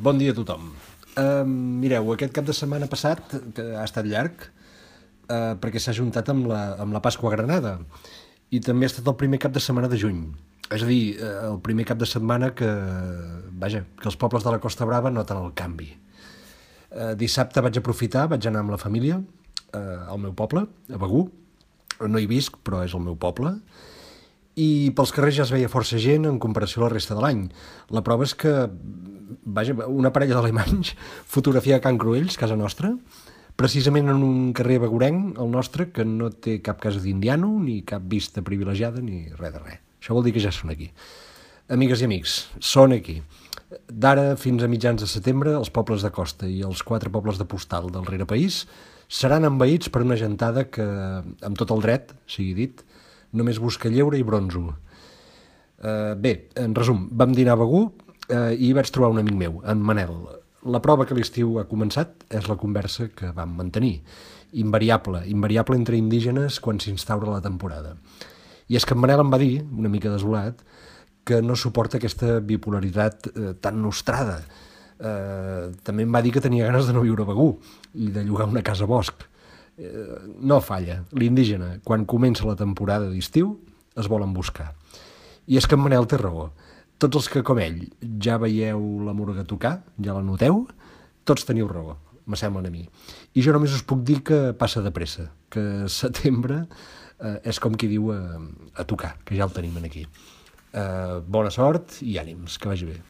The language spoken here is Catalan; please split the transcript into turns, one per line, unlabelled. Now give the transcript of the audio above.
Bon dia a tothom. Mireu, aquest cap de setmana passat, que ha estat llarg, perquè s'ha juntat amb la Pasqua a Granada, i també ha estat el primer cap de setmana de juny. És a dir, el primer cap de setmana que els pobles de la Costa Brava noten el canvi. Dissabte vaig aprofitar, vaig anar amb la família al meu poble, a Begur. No hi visc, però és el meu poble. I pels carrers ja es veia força gent en comparació a la resta de l'any. La prova és que una parella d'alemanys fotografia a Can Cruells, casa nostra, precisament en un carrer begurenc, el nostre, que no té cap casa d'indiano, ni cap vista privilegiada, ni res de res. Això vol dir que ja són aquí. Amigues i amics, són aquí. D'ara fins a mitjans de setembre, els pobles de costa i els 4 pobles de postal del Rerepaís seran envaïts per una gentada que, amb tot el dret, sigui dit, només busca lleure i bronzo. Bé, en resum, vam dinar a Begur i vaig trobar un amic meu, en Manel. La prova que l'estiu ha començat és la conversa que vam mantenir. Invariable entre indígenes quan s'instaura la temporada. I és que en Manel em va dir, una mica desolat, que no suporta aquesta bipolaritat tan nostrada. També em va dir que tenia ganes de no viure a Begur i de llogar una casa a bosc. No falla, l'indígena, quan comença la temporada d'estiu, es volen buscar. I és que en Manel té raó. Tots els que, com ell, ja veieu la murga tocar, ja la noteu, tots teniu raó, m'assemblen a mi. I jo només us puc dir que passa de pressa, que setembre és com qui diu a tocar, que ja el tenim aquí. Bona sort i ànims, que vagi bé.